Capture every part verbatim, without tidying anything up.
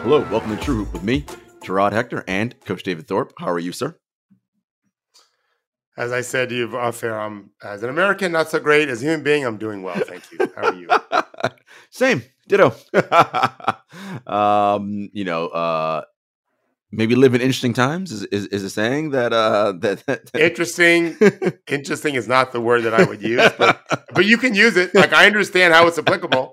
Hello, welcome to True Hoop with me, Gerard Hector, and Coach David Thorpe. How are you, sir? As I said to you off air, I'm, as an American, not so great. As a human being, I'm doing well. Thank you. How are you? Same. Ditto. um, you know, uh, maybe live in interesting times is, is, is a saying that, uh, that, that interesting, interesting is not the word that I would use, but, but you can use it. Like, I understand how it's applicable.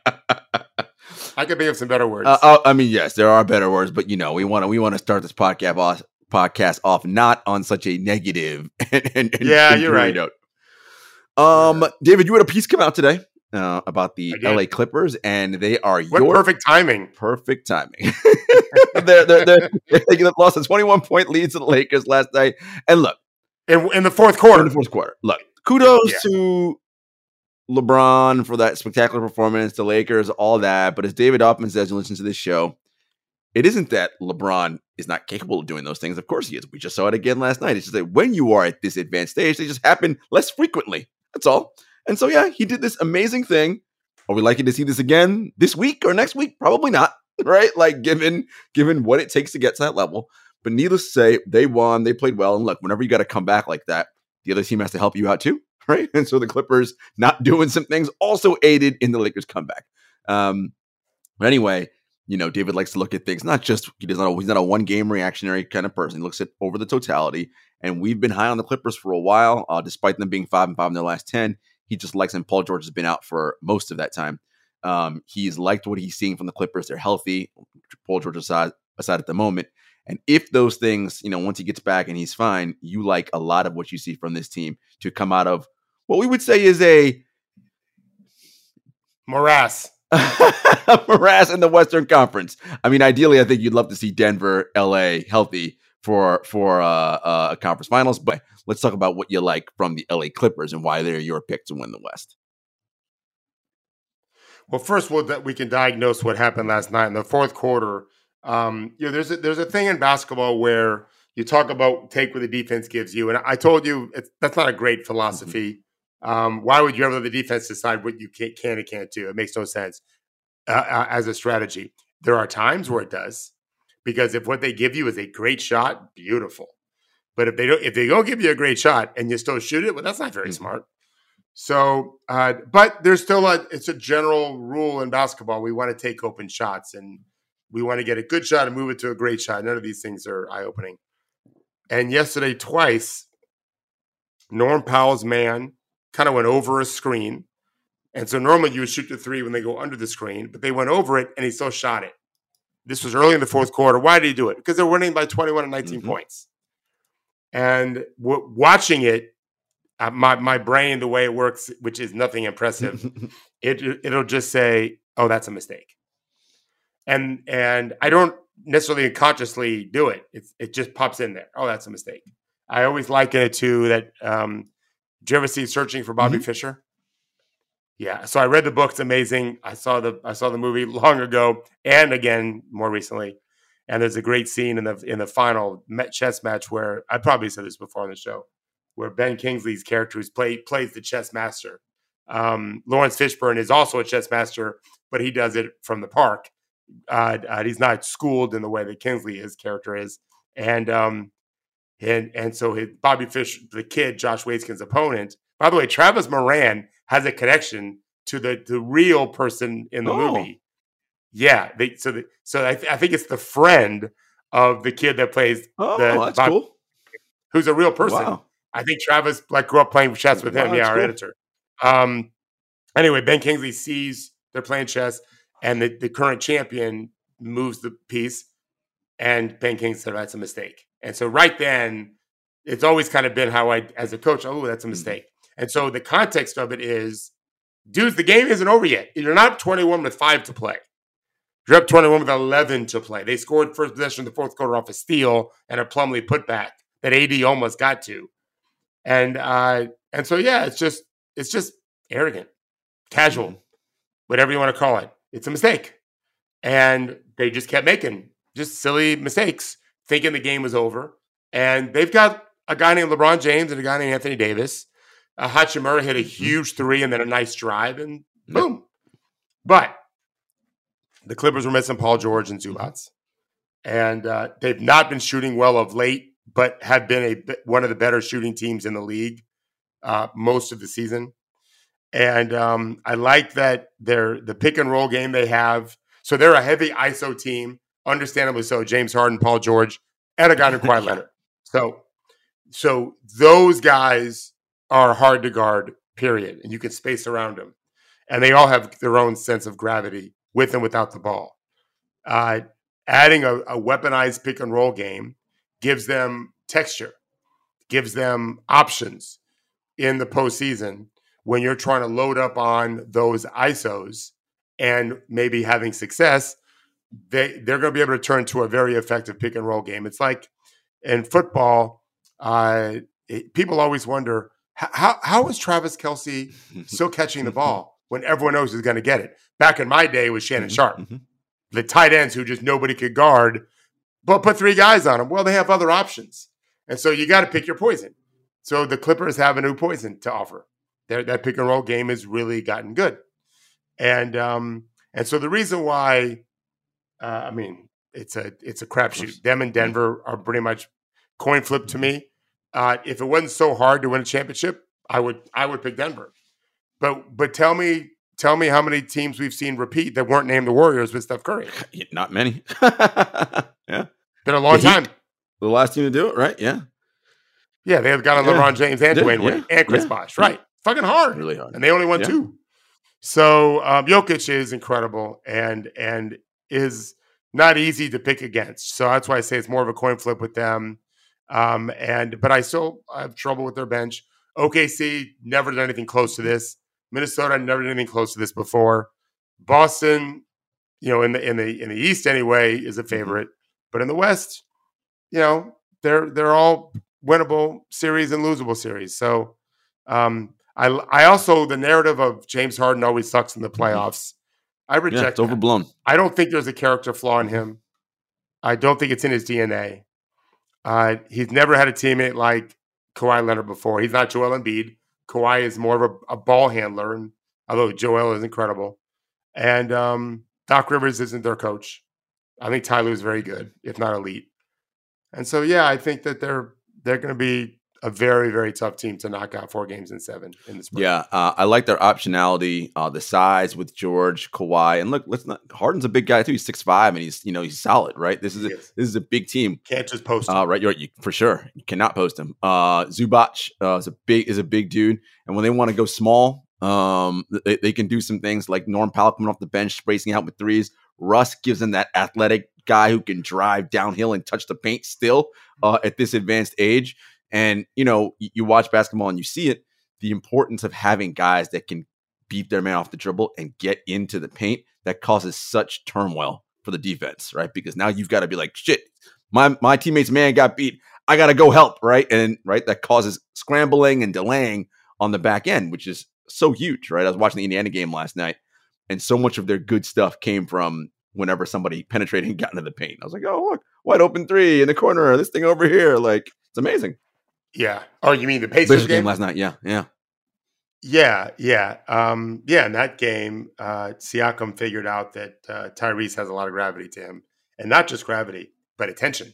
I can think of some better words. Uh, uh, I mean, yes, there are better words, but you know, we want to we want to start this podcast off, podcast off not on such a negative. And, and, yeah, and you're right. Note. Um, right. David, you had a piece come out today uh, about the L A Clippers, and they are what your perfect timing. Perfect timing. they're, they're, they're, they lost a twenty-one point lead to the Lakers last night, and look, in, in the fourth quarter. In the fourth quarter, look, kudos yeah. to LeBron for that spectacular performance, the Lakers, all that. But as David often says, you listen to this show, it isn't that LeBron is not capable of doing those things. Of course he is. We just saw it again last night. It's just that when you are at this advanced stage, they just happen less frequently. That's all. And so, yeah, he did this amazing thing. Are we likely to see this again this week or next week? Probably not, right? Like, given given what it takes to get to that level. But needless to say, they won. They played well. And look, whenever you got to come back like that, the other team has to help you out too. Right. And so the Clippers not doing some things also aided in the Lakers comeback. Um, but anyway, you know, David likes to look at things, not just he does not, he's not a one game reactionary kind of person. He looks at over the totality. And we've been high on the Clippers for a while, uh, despite them being five and five in their last ten. He just likes them. Paul George has been out for most of that time. Um, he's liked what he's seeing from the Clippers. They're healthy. Paul George aside, aside at the moment. And if those things, you know, once he gets back and he's fine, you like a lot of what you see from this team to come out of what we would say is a morass. morass in the Western Conference. I mean, ideally, I think you'd love to see Denver, L A healthy for for uh, uh, a conference finals. But let's talk about what you like from the L A Clippers and why they're your pick to win the West. Well, first, we'll, that we can diagnose what happened last night in the fourth quarter. Um, you know, there's a, there's a thing in basketball where you talk about take what the defense gives you, and I told you it's, that's not a great philosophy. Mm-hmm. Um, why would you ever let the defense decide what you can, can and can't do? It makes no sense uh, uh, as a strategy. There are times where it does, because if what they give you is a great shot, beautiful. But if they don't, if they don't give you a great shot and you still shoot it, well, that's not very mm-hmm. smart. So, uh, but there's still a it's a general rule in basketball. We want to take open shots and we want to get a good shot and move it to a great shot. None of these things are eye-opening. And yesterday, twice, Norm Powell's man kind of went over a screen. And so normally you would shoot the three when they go under the screen, but they went over it and he still shot it. This was early in the fourth quarter. Why did he do it? Because they're winning by twenty-one and nineteen mm-hmm. points. And w- watching it, uh, my, my brain, the way it works, which is nothing impressive, it, it'll just say, oh, that's a mistake. And and I don't necessarily consciously do it. It's, it just pops in there. Oh, that's a mistake. I always liken it to that. Um, did you ever see Searching for Bobby mm-hmm. Fischer? Yeah. So I read the book. It's amazing. I saw the I saw the movie long ago and again more recently. And there's a great scene in the in the final chess match where I probably said this before on the show, where Ben Kingsley's character who's play, plays the chess master. Um, Lawrence Fishburne is also a chess master, but he does it from the park. Uh, uh, he's not schooled in the way that Kingsley, his character, is, and um, and and so his, Bobby Fish, the kid, Josh Waitzkin's opponent. By the way, Travis Moran has a connection to the the real person in the oh. movie. Yeah, they, so the, so I, th- I think it's the friend of the kid that plays. Oh, the, that's Bobby, cool. Who's a real person. Wow. I think Travis like grew up playing chess with him. Wow, yeah, our cool. editor. Um. Anyway, Ben Kingsley sees they're playing chess. And the, the current champion moves the piece, and Ben King said, that's a mistake. And so right then, it's always kind of been how I, as a coach, oh, that's a mistake. Mm-hmm. And so the context of it is, dudes, the game isn't over yet. You're not up twenty-one with five to play. You're up twenty-one with eleven to play. They scored first possession in the fourth quarter off a steal and a Plumlee putback that A D almost got to. And uh, and so, yeah, it's just it's just arrogant, casual, mm-hmm. whatever you want to call it. It's a mistake. And they just kept making just silly mistakes, thinking the game was over. And they've got a guy named LeBron James and a guy named Anthony Davis. Uh, Hachimura hit a huge three and then a nice drive, and boom. But the Clippers were missing Paul George and Zubats. And uh, they've not been shooting well of late, but have been a one of the better shooting teams in the league uh, most of the season. And um, I like that they're the pick and roll game they have. So they're a heavy I S O team, understandably so. James Harden, Paul George, and a guy named Kawhi Leonard. So, so those guys are hard to guard, period. And you can space around them. And they all have their own sense of gravity with and without the ball. Uh, adding a, a weaponized pick and roll game gives them texture, gives them options in the postseason when you're trying to load up on those I S Os and maybe having success. They, they're going to be able to turn to a very effective pick and roll game. It's like in football, uh, it, people always wonder, how, how is Travis Kelce still catching the ball when everyone knows he's going to get it? Back in my day, it was Shannon Sharp. Mm-hmm. The tight ends who just nobody could guard, but put three guys on them. Well, they have other options. And so you got to pick your poison. So the Clippers have a new poison to offer. Their, that pick and roll game has really gotten good. And um, and so the reason why, uh, I mean, it's a it's a crapshoot. Them and Denver are pretty much coin flip to me. Uh, if it wasn't so hard to win a championship, I would I would pick Denver. But but tell me tell me how many teams we've seen repeat that weren't named the Warriors with Steph Curry. Not many. Yeah, been a long the time. Heat, the last team to do it, right? Yeah, yeah. They have got on yeah. LeBron James and Dwayne Wade yeah. and Chris yeah. Bosh, right? Yeah. Fucking hard, really hard, and they only won yeah. two. So um, Jokic is incredible and and is not easy to pick against. So that's why I say it's more of a coin flip with them. Um, and but I still have trouble with their bench. O K C never done anything close to this. Minnesota never done anything close to this before. Boston, you know, in the in the in the East anyway, is a favorite. But in the West, you know, they're they're all winnable series and losable series. So um, I I also the narrative of James Harden always sucks in the playoffs. I reject. Yeah, it's overblown. That. I don't think there's a character flaw in him. I don't think it's in his D N A. Uh, he's never had a teammate like Kawhi Leonard before. He's not Joel Embiid. Kawhi is more of a, a ball handler, and although Joel is incredible. And um, Doc Rivers isn't their coach. I think Ty Lue is very good, if not elite. And so, yeah, I think that they're they're going to be a very, very tough team to knock out four games in seven in the spring. Yeah, uh, I like their optionality, uh, the size with George, Kawhi, and look, let's not. Harden's a big guy too. He's six five, and he's you know he's solid, right? This is a, this is a big team. Can't just post him, uh, right? You're, you, for sure, you cannot post him. Uh, Zubac uh, is a big is a big dude, and when they want to go small, um, they, they can do some things like Norm Powell coming off the bench, spacing out with threes. Russ gives them that athletic guy who can drive downhill and touch the paint still uh, at this advanced age. And, you know, you, you watch basketball and you see it, the importance of having guys that can beat their man off the dribble and get into the paint that causes such turmoil for the defense, right? Because now you've got to be like, shit, my my teammate's man got beat. I got to go help, right? And, right, that causes scrambling and delaying on the back end, which is so huge, right? I was watching the Indiana game last night, and so much of their good stuff came from whenever somebody penetrated and got into the paint. I was like, oh, look, wide open three in the corner, this thing over here. Like, it's amazing. Yeah. Oh, you mean the Pacers, Pacers game? game last night? Yeah, yeah, yeah, yeah, um, yeah. In that game, uh, Siakam figured out that uh, Tyrese has a lot of gravity to him, and not just gravity, but attention.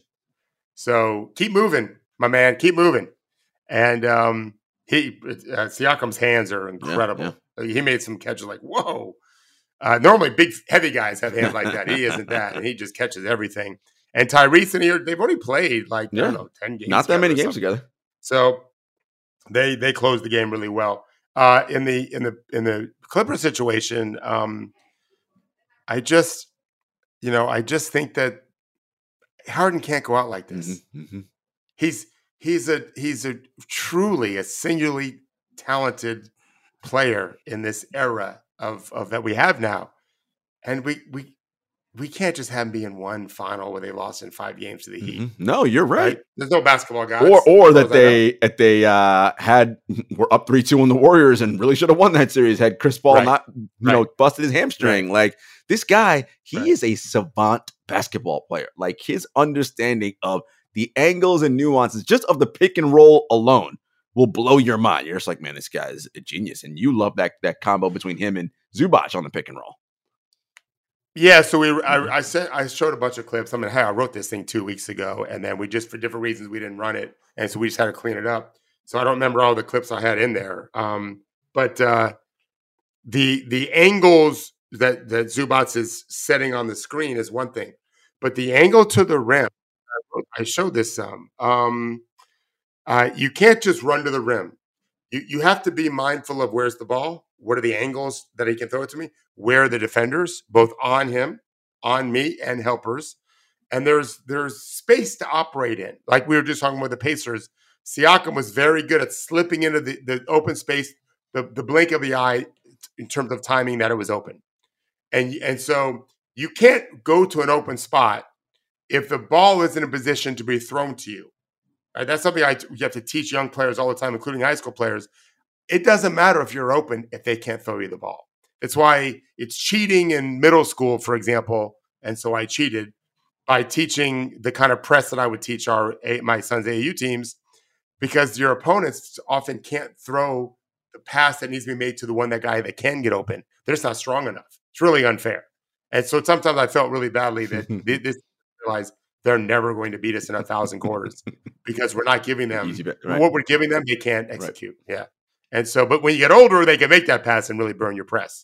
So keep moving, my man. Keep moving. And um, he uh, Siakam's hands are incredible. Yeah, yeah. He made some catches like whoa. Uh, normally, big heavy guys have hands like that. He isn't that, and he just catches everything. And Tyrese and he, they've only played like yeah. I don't know ten games, not that many games together. So they they closed the game really well. Uh, in the in the in the Clipper situation, um, I just you know I just think that Harden can't go out like this. Mm-hmm, mm-hmm. He's he's a he's a truly a singularly talented player in this era of of that we have now, and we we. We can't just have them be in one final where they lost in five games to the Heat. Mm-hmm. No, you're right. right. There's no basketball guys. Or or that they that they uh, had were up three two on the Warriors and really should have won that series had Chris Paul right. not you right. know busted his hamstring. Right. Like this guy, he right. is a savant basketball player. Like his understanding of the angles and nuances just of the pick and roll alone will blow your mind. You're just like, man, this guy is a genius, and you love that that combo between him and Zubac on the pick and roll. Yeah, so we Mhm. I, I sent I showed a bunch of clips. I mean, hey, I wrote this thing two weeks ago, and then we just for different reasons we didn't run it, and so we just had to clean it up. So I don't remember all the clips I had in there. Um, but uh, the the angles that that Zubats is setting on the screen is one thing, but the angle to the rim, I showed this some. Um, uh, you can't just run to the rim. You you have to be mindful of where's the ball, what are the angles that he can throw it to me, where are the defenders, both on him, on me, and helpers. And there's there's space to operate in. Like we were just talking about the Pacers. Siakam was very good at slipping into the, the open space, the, the blink of the eye in terms of timing that it was open. And, and so you can't go to an open spot if the ball is in a position to be thrown to you. Right? That's something I you have to teach young players all the time, including high school players. It doesn't matter if you're open if they can't throw you the ball. It's why it's cheating in middle school, for example. And so I cheated by teaching the kind of press that I would teach our my son's A A U teams, because your opponents often can't throw the pass that needs to be made to the one that guy that can get open. They're just not strong enough. It's really unfair. And so sometimes I felt really badly that this realized they're never going to beat us in a thousand quarters because we're not giving them Easy bet, right? what we're giving them. They can't execute. Right. Yeah. And so, but when you get older, they can make that pass and really burn your press.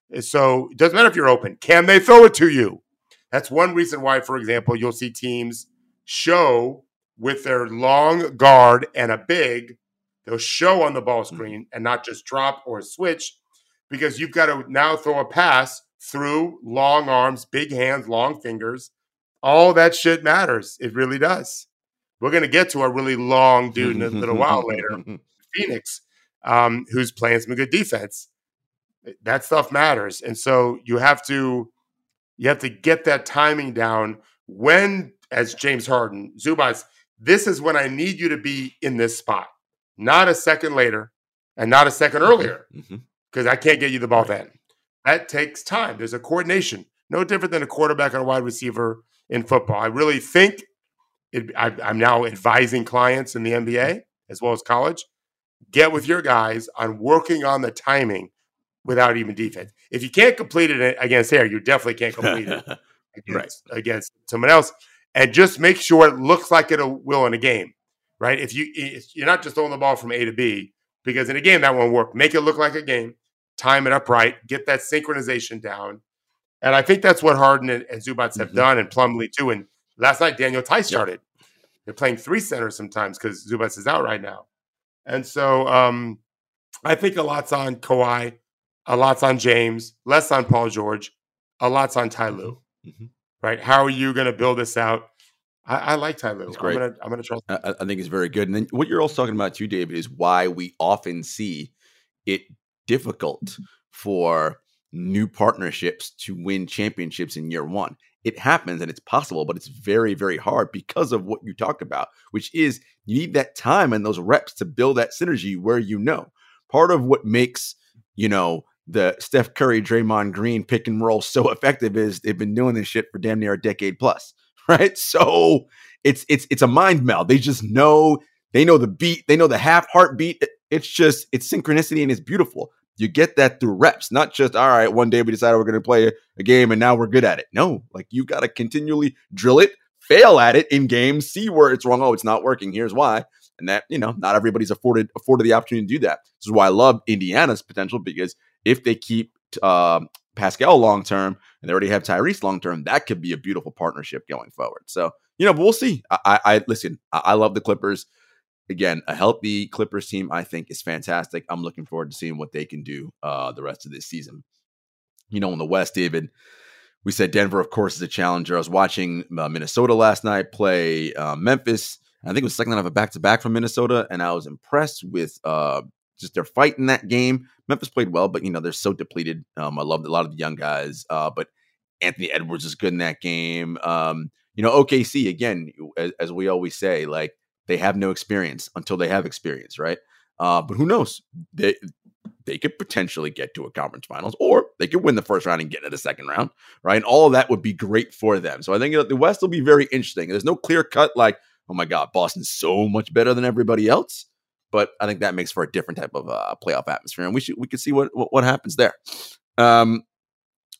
So it doesn't matter if you're open. Can they throw it to you? That's one reason why, for example, you'll see teams show with their long guard and a big, they'll show on the ball screen mm-hmm. and not just drop or switch, because you've got to now throw a pass through long arms, big hands, long fingers. All that shit matters. It really does. We're going to get to a really long dude in a little while later, Phoenix, um, who's playing some good defense. That stuff matters. And so you have to you have to get that timing down when, as James Harden, Zubats, this is when I need you to be in this spot, not a second later and not a second earlier, because mm-hmm. I can't get you the ball then. That takes time. There's a coordination, no different than a quarterback and a wide receiver in football. I really think it, I, I'm now advising clients in the N B A as well as college. Get with your guys on working on the timing without even defense. If you can't complete it against Air, you definitely can't complete it against, right. against someone else. And just make sure it looks like it will in a game, right? If you if you're not just throwing the ball from A to B, because in a game that won't work. Make it look like a game, time it up right, get that synchronization down. And I think that's what Harden and, and Zubats have mm-hmm. done, and Plumlee too. And last night, Daniel Tice started. Yep. They're playing three centers sometimes because Zubats is out right now. And so um, I think a lot's on Kawhi, a lot's on James, less on Paul George, a lot's on Ty Lue. Mm-hmm. Right? How are you going to build this out? I, I like Ty Lue. It's great. I'm going to trust him. I, I think it's very good. And then what you're also talking about too, David, is why we often see it difficult for new partnerships to win championships in year one. It happens and it's possible, but it's very, very hard because of what you talked about, which is you need that time and those reps to build that synergy where you know. Part of what makes, you know, the Steph Curry, Draymond Green pick and roll so effective is they've been doing this shit for damn near a decade plus, right? So it's it's it's a mind meld. They just know, they know the beat, they know the half heartbeat. It's just, it's synchronicity and it's beautiful. You get that through reps, not just, all right, one day we decided we're going to play a, a game and now we're good at it. No, like you got to continually drill it, fail at it in games, see where it's wrong. Oh, it's not working. Here's why. And that, you know, not everybody's afforded afforded the opportunity to do that. This is why I love Indiana's potential, because if they keep um, Pascal long-term and they already have Tyrese long-term, that could be a beautiful partnership going forward. So, you know, but we'll see. I, I, I listen, I, I love the Clippers. Again, a healthy Clippers team, I think, is fantastic. I'm looking forward to seeing what they can do uh, the rest of this season. You know, in the West, David, we said Denver, of course, is a challenger. I was watching uh, Minnesota last night play uh, Memphis. I think it was second night of a back-to-back from Minnesota, and I was impressed with uh, just their fight in that game. Memphis played well, but, you know, they're so depleted. Um, I loved a lot of the young guys, uh, but Anthony Edwards is good in that game. Um, you know, O K C, again, as, as we always say, like, they have no experience until they have experience, right? Uh, but who knows? They they could potentially get to a conference finals, or they could win the first round and get into the second round, right? And all of that would be great for them. So I think the West will be very interesting. There's no clear cut like, oh my God, Boston's so much better than everybody else. But I think that makes for a different type of uh, playoff atmosphere, and we should we could see what, what what happens there. Um,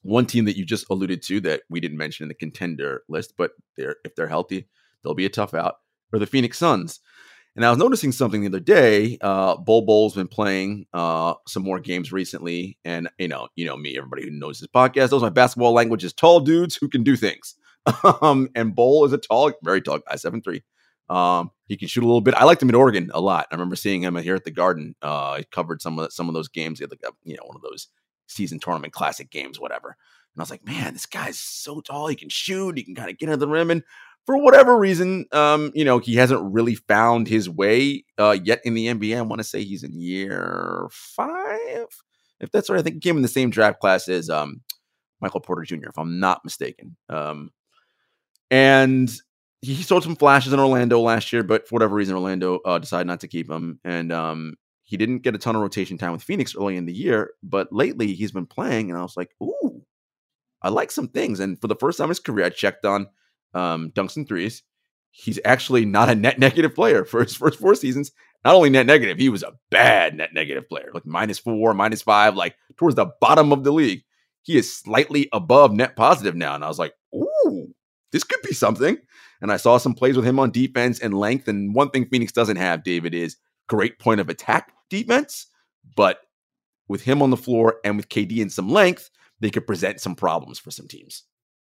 one team that you just alluded to that we didn't mention in the contender list, but they're if they're healthy, they'll be a tough out, are the Phoenix Suns. And I was noticing something the other day. Uh, Bol Bol's been playing uh, some more games recently, and you know, you know me. Everybody who knows this podcast knows my basketball language is tall dudes who can do things. um, and Bol is a tall, very tall guy, seven three. Um, he can shoot a little bit. I liked him in Oregon a lot. I remember seeing him here at the Garden. Uh, he covered some of the, some of those games. He had like a, you know, one of those season tournament classic games, whatever. And I was like, man, this guy's so tall. He can shoot. He can kind of get under the rim. And for whatever reason, um, you know, he hasn't really found his way uh, yet in the N B A. I want to say he's in year five, if that's right. I think he came in the same draft class as um, Michael Porter Junior, if I'm not mistaken. Um, and he showed some flashes in Orlando last year, but for whatever reason, Orlando uh, decided not to keep him. And um, he didn't get a ton of rotation time with Phoenix early in the year, but lately he's been playing, and I was like, ooh, I like some things. And for the first time in his career, I checked on um, dunks and threes. He's actually not a net negative player for his first four seasons. Not only net negative, he was a bad net negative player, like minus four, minus five, like towards the bottom of the league. He is slightly above net positive now. And I was like, ooh, this could be something. And I saw some plays with him on defense and length. And one thing Phoenix doesn't have, David, is great point of attack defense. But with him on the floor and with K D and some length, they could present some problems for some teams.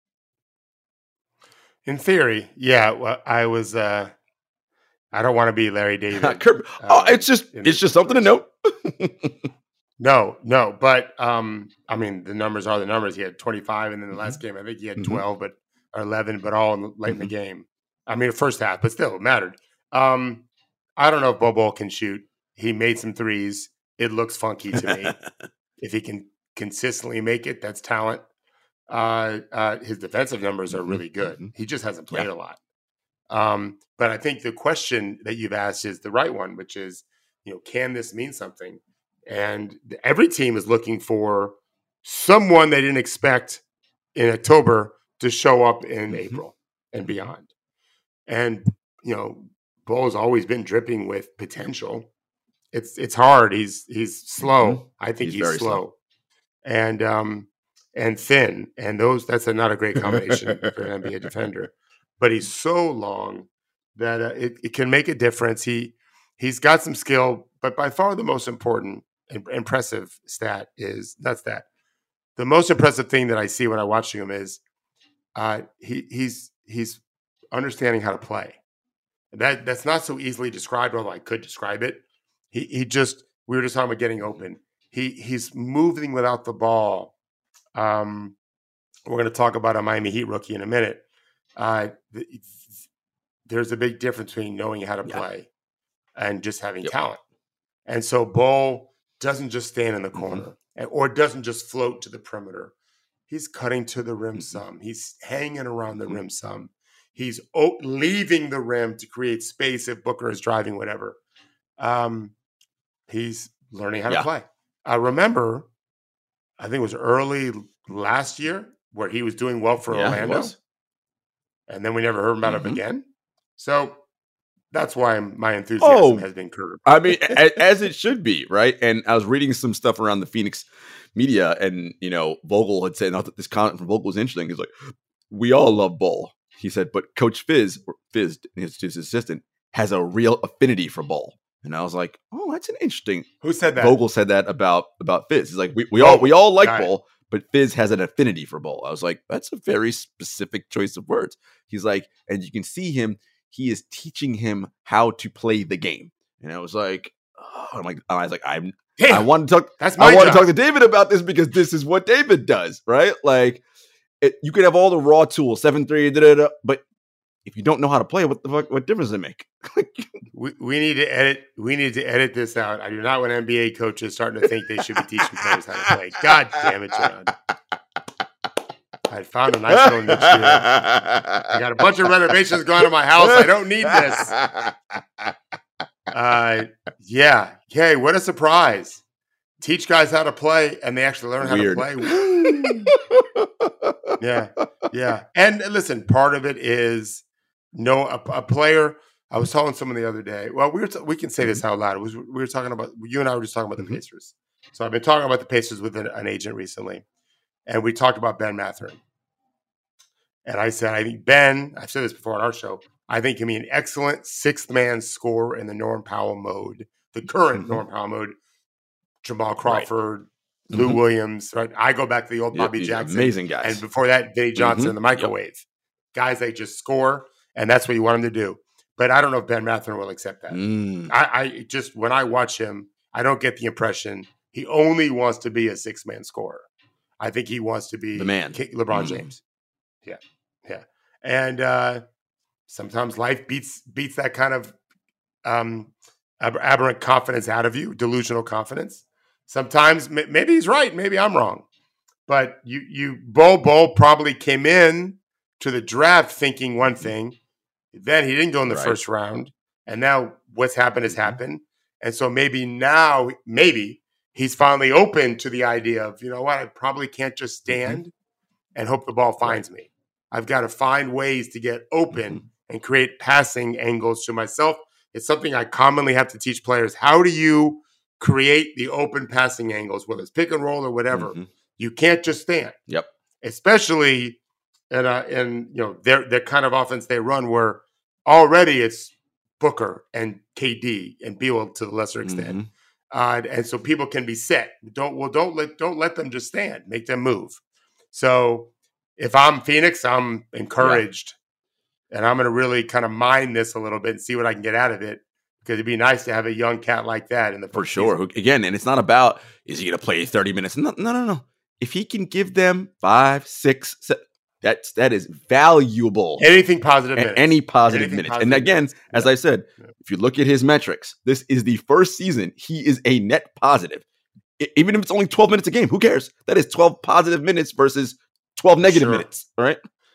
In theory, yeah. Well, I was. Uh, I don't want to be Larry David. oh, uh, it's just it's just something to note. no, no, but um, I mean, the numbers are the numbers. He had twenty-five, and then the last mm-hmm. game, I think he had mm-hmm. twelve, but or eleven, but all in the, late mm-hmm. in the game. I mean, the first half, but still, it mattered. Um, I don't know if Bol Bol can shoot. He made some threes. It looks funky to me. If he can consistently make it, that's talent. Uh, uh, his defensive numbers are really good. Mm-hmm. He just hasn't played yeah. a lot. Um, but I think the question that you've asked is the right one, which is, you know, can this mean something? And every team is looking for someone they didn't expect in October to show up in mm-hmm. April and beyond. And, you know, Bol's always been dripping with potential. It's it's hard. He's he's slow. Mm-hmm. I think he's, he's slow. slow. And um and thin. And those that's a, not a great combination for an N B A defender. But he's so long that uh, it, it can make a difference. He he's got some skill, but by far the most important and impressive stat is that's that. The most impressive thing that I see when I'm watching him is uh, he he's he's understanding how to play. That that's not so easily described, although I could describe it. He he just we were just talking about getting open. He he's moving without the ball. Um, we're going to talk about a Miami Heat rookie in a minute. Uh, there's a big difference between knowing how to play yeah. and just having yep. talent. And so Bol doesn't just stand in the corner mm-hmm. or doesn't just float to the perimeter. He's cutting to the rim mm-hmm. some. He's hanging around the mm-hmm. rim some. He's o- leaving the rim to create space if Booker is driving, whatever. Um, he's learning how yeah. to play. I remember, I think it was early last year where he was doing well for yeah, Orlando. And then we never heard about mm-hmm. him again. So that's why my enthusiasm oh, has been curbed. I mean, as, as it should be, right? And I was reading some stuff around the Phoenix media, and, you know, Vogel had said, not that this comment from Vogel was interesting. He's like, we all love Bol. He said, but Coach Fizz, or Fizz, his, his assistant, has a real affinity for Bol. And I was like, oh, that's an interesting. Who said that? Vogel said that about, about Fizz. He's like, we, we all we all like Bol, but Fizz has an affinity for Bol. I was like, that's a very specific choice of words. He's like, and you can see him, he is teaching him how to play the game. And I was like, oh, I'm like, I was like, I'm, Damn, I want to talk, that's my I want job. to talk to David about this because this is what David does, right? Like, it, you could have all the raw tools, seven three, da, da, da, but if you don't know how to play, what the fuck, what difference does it make? we, we need to edit. We need to edit this out. I do not want N B A coaches starting to think they should be teaching players how to play. God damn it, John. I found a nice little niche here. I got a bunch of renovations going on my house. I don't need this. Uh, yeah. Hey, what a surprise. Teach guys how to play, and they actually learn Weird. how to play. yeah. Yeah. And listen, part of it is no a, a player. I was telling someone the other day. Well, we were t- we can say this out loud. It was we were talking about you and I were just talking about the mm-hmm. Pacers. So I've been talking about the Pacers with an, an agent recently, and we talked about Ben Mathurin. And I said, I think Ben, I've said this before on our show, I think can be an excellent sixth man scorer in the Norm Powell mode, the current mm-hmm. Norm Powell mode. Jamal Crawford, right. Lou mm-hmm. Williams, right? I go back to the old Bobby yep, Jackson. Amazing guys. And before that, Vinny Johnson mm-hmm. in the microwave. Yep. Guys that just score, and that's what you want them to do. But I don't know if Ben Mathurin will accept that. Mm. I, I just, when I watch him, I don't get the impression he only wants to be a six-man scorer. I think he wants to be the man, LeBron mm. James. Yeah, yeah. And uh, sometimes life beats beats that kind of um, aberrant confidence out of you, delusional confidence. Sometimes maybe he's right, maybe I'm wrong. But you, you, Bol Bol probably came in to the draft thinking one thing. Then he didn't go in the right. first round, and now what's happened has happened. And so maybe now, maybe he's finally open to the idea of, you know what, I probably can't just stand mm-hmm. and hope the ball finds right. me. I've got to find ways to get open mm-hmm. and create passing angles to myself. It's something I commonly have to teach players. How do you create the open passing angles, whether it's pick and roll or whatever? Mm-hmm. You can't just stand. Yep. Especially in, a, in you know, their, their kind of offense they run where already it's Booker and K D and Beal to the lesser extent. Mm-hmm. Uh, and so people can be set. Don't well, don't let don't let them just stand. Make them move. So if I'm Phoenix, I'm encouraged, yeah. and I'm going to really kind of mine this a little bit and see what I can get out of it. Because it'd be nice to have a young cat like that in the for sure. Season. Again, and it's not about is he going to play thirty minutes? No, no, no, no. If he can give them five, six, seven, that's that is valuable. Anything positive minutes. Any positive Anything minutes. Positive and again, minutes. as yeah. I said, yeah. if you look at his metrics, this is the first season he is a net positive. I, even if it's only twelve minutes a game, who cares? That is twelve positive minutes versus twelve negative sure. minutes, right?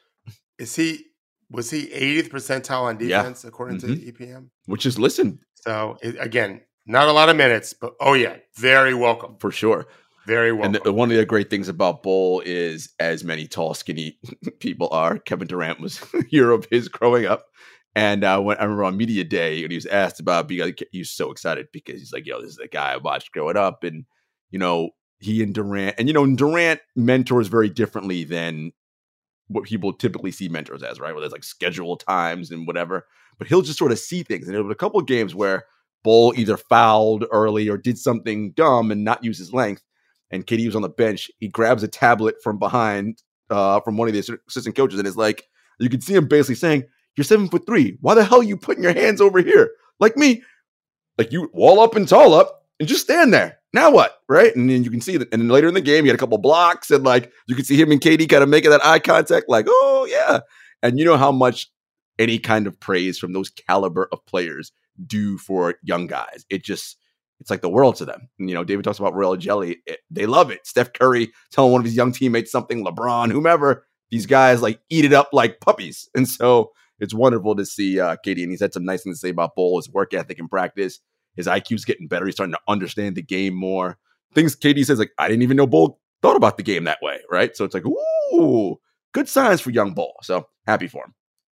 Is he was he eightieth percentile on defense yeah. according mm-hmm. to E P M? Which is listen. So it, again, not a lot of minutes, but oh yeah, very welcome. For sure. Very well. And the, one of the great things about Bol is, as many tall, skinny people are, Kevin Durant was a hero of his growing up. And uh, when I remember on Media Day, when he was asked about being, he was so excited because he's like, yo, this is the guy I watched growing up. And, you know, he and Durant, and, you know, Durant mentors very differently than what people typically see mentors as, right? Where there's like schedule times and whatever. But he'll just sort of see things. And there were a couple of games where Bol either fouled early or did something dumb and not use his length. And K D was on the bench. He grabs a tablet from behind uh, from one of the assistant coaches and is like, you can see him basically saying, you're seven foot three. Why the hell are you putting your hands over here? Like me. Like you wall up and tall up and just stand there. Now what? Right? And then you can see that. And then later in the game, he had a couple blocks and like you can see him and K D kind of making that eye contact like, oh, yeah. And you know how much any kind of praise from those caliber of players do for young guys. It just... It's like the world to them. And, you know, David talks about royal jelly. It, they love it. Steph Curry telling one of his young teammates something, LeBron, whomever, these guys like eat it up like puppies. And so it's wonderful to see uh, K D. And he's had some nice things to say about Bol, his work ethic and practice. His I Q's getting better. He's starting to understand the game more. Things K D says, like, I didn't even know Bol thought about the game that way. Right. So it's like, ooh, good signs for young Bol. So happy for him.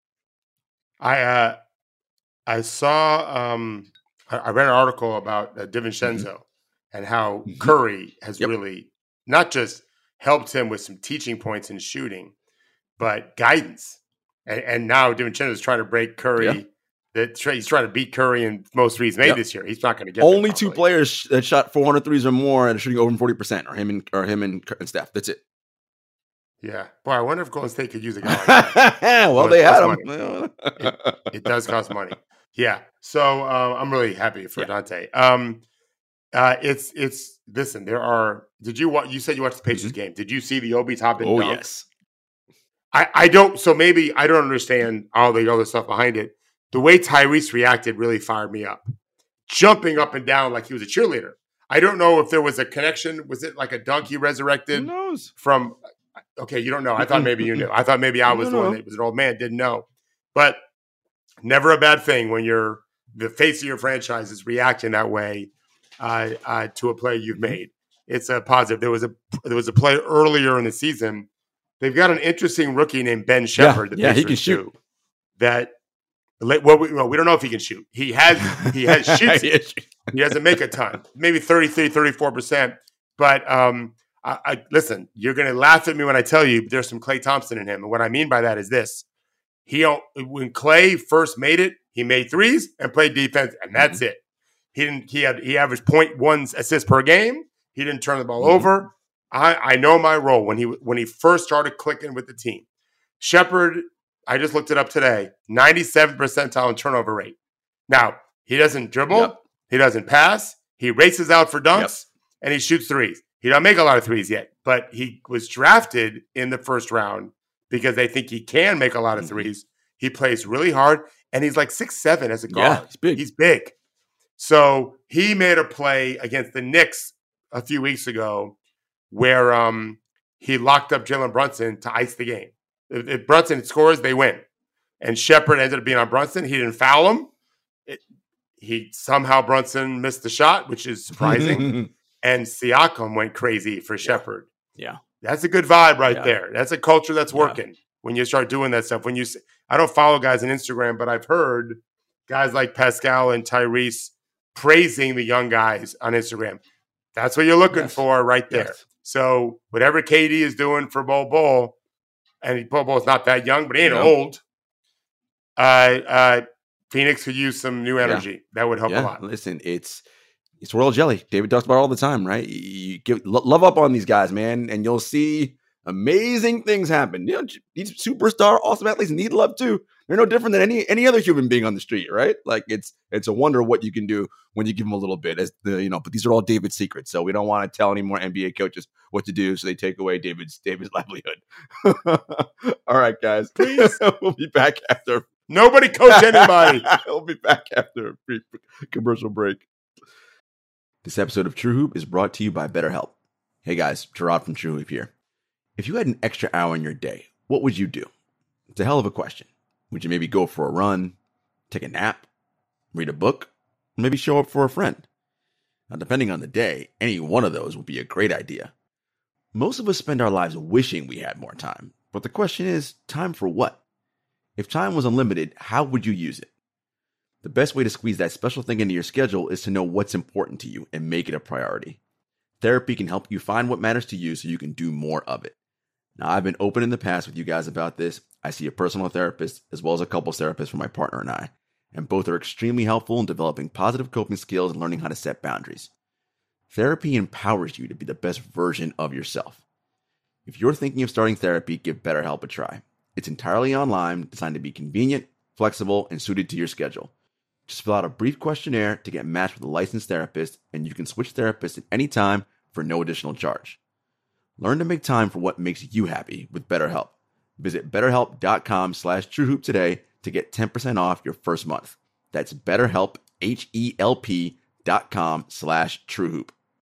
I, uh, I saw, um, I read an article about uh, DiVincenzo mm-hmm. and how Curry has yep. really not just helped him with some teaching points in shooting, but guidance. And, and now DiVincenzo is trying to break Curry. Yeah. That he's trying to beat Curry in most threes made yep. this year. He's not going to get only two players that shot four hundred threes or more and are shooting over forty percent, or him and or him and, and Steph. That's it. Yeah, boy, I wonder if Golden State could use a guy like that. well, well, they had him. it, it does cost money. Yeah, so uh, I'm really happy for yeah. Dante. Um, uh, it's it's listen. There are. Did you watch? You said you watched the Pacers mm-hmm. game. Did you see the Obi Toppin? Oh dunk? yes. I I don't. So maybe I don't understand all the other stuff behind it. The way Tyrese reacted really fired me up, jumping up and down like he was a cheerleader. I don't know if there was a connection. Was it like a dunk he resurrected Who knows? from? Okay, you don't know. I thought maybe you knew. I thought maybe I was the one that was an old man, didn't know. But never a bad thing when you're the face of your franchise is reacting that way uh, uh, to a play you've made. It's a positive. There was a there was a play earlier in the season. They've got an interesting rookie named Ben Shepherd. Yeah, yeah he can shoot. Do, that well, we, well, we don't know if he can shoot. He has he has shoots. He doesn't make a ton, maybe thirty-three, thirty-four percent. But um, I, I listen, you're going to laugh at me when I tell you there's some Klay Thompson in him. And what I mean by that is this. He when Klay first made it, he made threes and played defense, and that's mm-hmm. it. He didn't. He had he averaged zero point one assists per game. He didn't turn the ball mm-hmm. over. I, I know my role when he when he first started clicking with the team. Shepherd, I just looked it up today. ninety-seven percentile in turnover rate. Now he doesn't dribble. Yep. He doesn't pass. He races out for dunks, yep. and he shoots threes. He don't make a lot of threes yet, but he was drafted in the first round because they think he can make a lot of threes. He plays really hard, and he's like six seven as a guard. Yeah, he's big. He's big. So he made a play against the Knicks a few weeks ago where um, he locked up Jalen Brunson to ice the game. If, if Brunson scores, they win. And Shepherd ended up being on Brunson. He didn't foul him. It, he somehow Brunson missed the shot, which is surprising. And Siakam went crazy for Shepherd. Yeah. That's a good vibe right yeah. there. That's a culture that's working yeah. when you start doing that stuff. When you, I don't follow guys on Instagram, but I've heard guys like Pascal and Tyrese praising the young guys on Instagram. That's what you're looking yes. for right there. Yes. So whatever K D is doing for Bol Bol, and Bol Bol's not that young, but he ain't no. old. Uh, uh, Phoenix could use some new energy. Yeah. That would help yeah. a lot. Listen, it's it's royal jelly. David talks about it all the time, right? You give love up on these guys, man, and you'll see amazing things happen. You know, these superstar awesome athletes need love too. They're no different than any any other human being on the street, right? Like it's it's a wonder what you can do when you give them a little bit. As the you know, but these are all David's secrets, so we don't want to tell any more N B A coaches what to do, so they take away David's David's livelihood. All right, guys, please. We'll be back after. Nobody coach anybody. We'll be back after a brief commercial break. This episode of True Hoop is brought to you by BetterHelp. Hey guys, Gerard from True Hoop here. If you had an extra hour in your day, what would you do? It's a hell of a question. Would you maybe go for a run, take a nap, read a book, or maybe show up for a friend? Now, depending on the day, any one of those would be a great idea. Most of us spend our lives wishing we had more time, but the question is, time for what? If time was unlimited, how would you use it? The best way to squeeze that special thing into your schedule is to know what's important to you and make it a priority. Therapy can help you find what matters to you so you can do more of it. Now, I've been open in the past with you guys about this. I see a personal therapist as well as a couples therapist for my partner and I, and both are extremely helpful in developing positive coping skills and learning how to set boundaries. Therapy empowers you to be the best version of yourself. If you're thinking of starting therapy, give BetterHelp a try. It's entirely online, designed to be convenient, flexible, and suited to your schedule. Just fill out a brief questionnaire to get matched with a licensed therapist, and you can switch therapists at any time for no additional charge. Learn to make time for what makes you happy with BetterHelp. Visit betterhelp.com slash truehoop today to get ten percent off your first month. That's betterhelp, H-E-L-P dot com slash truehoop.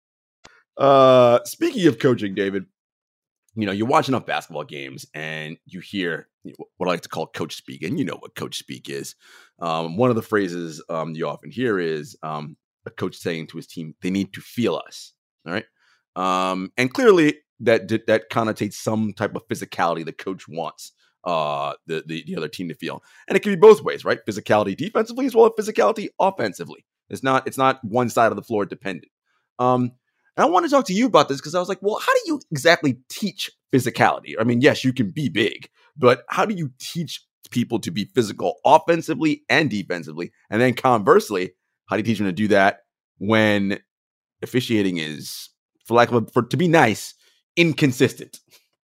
Uh, speaking of coaching, David, you know, you're watching enough basketball games and you hear what I like to call coach speak, and you know what coach speak is. Um, one of the phrases um, you often hear is um, a coach saying to his team, they need to feel us. All right. Um, and clearly that that connotates some type of physicality the coach wants uh, the, the the other team to feel, and it can be both ways, right? Physicality defensively as well as physicality offensively. It's not it's not one side of the floor dependent. Um, and I want to talk to you about this because I was like, well, how do you exactly teach physicality? I mean, yes, you can be big, but how do you teach people to be physical offensively and defensively? And then conversely, how do you teach them to do that when officiating is, for lack of a, for to be nice, inconsistent?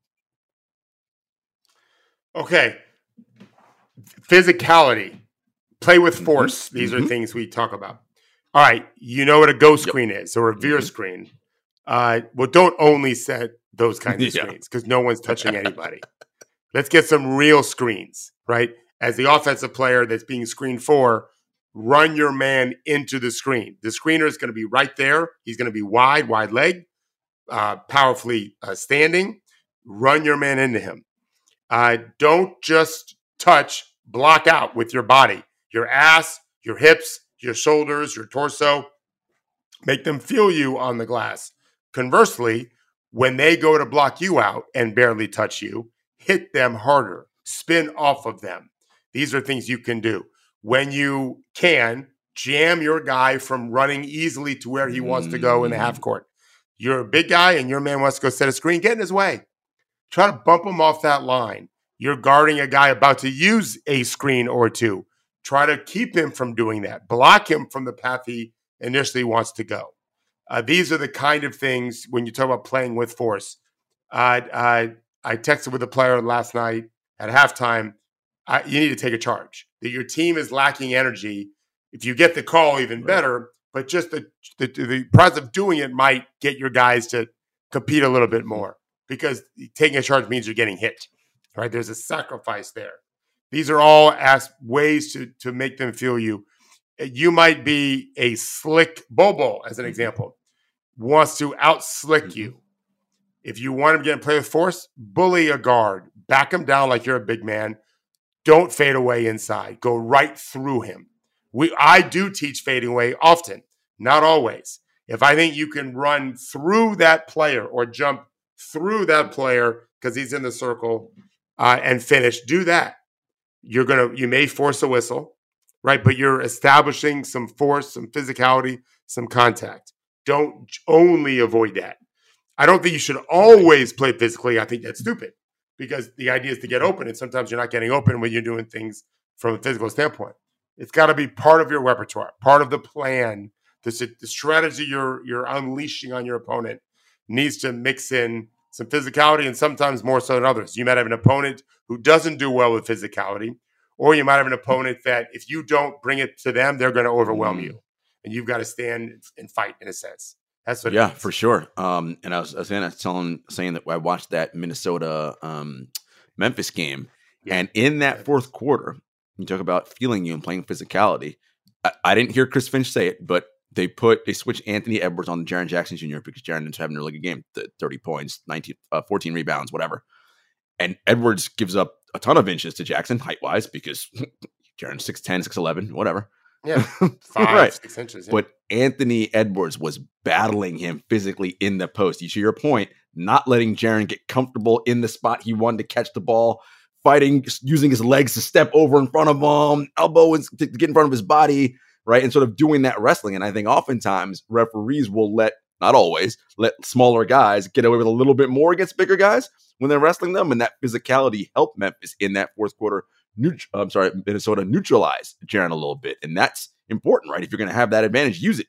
Okay. Physicality. Play with force. Mm-hmm. These mm-hmm. are things we talk about. All right. You know what a go screen yep. is, or a veer mm-hmm. screen. Uh, well, don't only set those kinds of yeah. screens because no one's touching anybody. Let's get some real screens, right? As the offensive player that's being screened for, run your man into the screen. The screener is going to be right there. He's going to be wide, wide leg, uh, powerfully uh, standing. Run your man into him. Uh, don't just touch, block out with your body, your ass, your hips, your shoulders, your torso. Make them feel you on the glass. Conversely, when they go to block you out and barely touch you, hit them harder, spin off of them. These are things you can do. When you can, jam your guy from running easily to where he wants to go in the half court. You're a big guy and your man wants to go set a screen, get in his way. Try to bump him off that line. You're guarding a guy about to use a screen or two. Try to keep him from doing that. Block him from the path he initially wants to go. Uh, these are the kind of things when you talk about playing with force. Uh, I, I texted with a player last night at halftime. I, you need to take a charge. That your team is lacking energy. If you get the call, even better. But just the, the the process of doing it might get your guys to compete a little bit more, because taking a charge means you're getting hit, right? There's a sacrifice there. These are all as ways to to make them feel you. You might be a slick Bobo, as an example, wants to out slick you. If you want him to get in play with force, bully a guard, back him down like you're a big man. Don't fade away inside. Go right through him. We, I do teach fading away often, not always. If I think you can run through that player or jump through that player because he's in the circle uh, and finish, do that. You're gonna, you may force a whistle, right? But you're establishing some force, some physicality, some contact. Don't only avoid that. I don't think you should always play physically. I think that's stupid, because the idea is to get open, and sometimes you're not getting open when you're doing things from a physical standpoint. It's got to be part of your repertoire, part of the plan. The, the strategy you're you're unleashing on your opponent needs to mix in some physicality, and sometimes more so than others. You might have an opponent who doesn't do well with physicality, or you might have an opponent that if you don't bring it to them, they're going to overwhelm mm. you, and you've got to stand and fight in a sense. That's what. Yeah, for sure. Um, and I was, I was saying, telling, saying that I watched that Minnesota um, Memphis game, yeah. and in that fourth quarter, you talk about feeling you and playing physicality. I, I didn't hear Chris Finch say it, but they put they switched Anthony Edwards on Jaren Jackson Junior because Jaren didn't have a really good game, thirty points, nineteen, uh, fourteen rebounds, whatever. And Edwards gives up a ton of inches to Jackson height wise because Jaren's six ten, six eleven, whatever. Yeah, five, right. six inches. Yeah. But Anthony Edwards was battling him physically in the post. You see your point, not letting Jaren get comfortable in the spot he wanted to catch the ball, fighting, using his legs to step over in front of him, elbow to get in front of his body, right? And sort of doing that wrestling. And I think oftentimes referees will let, not always, let smaller guys get away with a little bit more against bigger guys when they're wrestling them. And that physicality helped Memphis in that fourth quarter. Neut- I'm sorry, Minnesota neutralized Jaren a little bit. And that's important, right? If you're going to have that advantage, use it.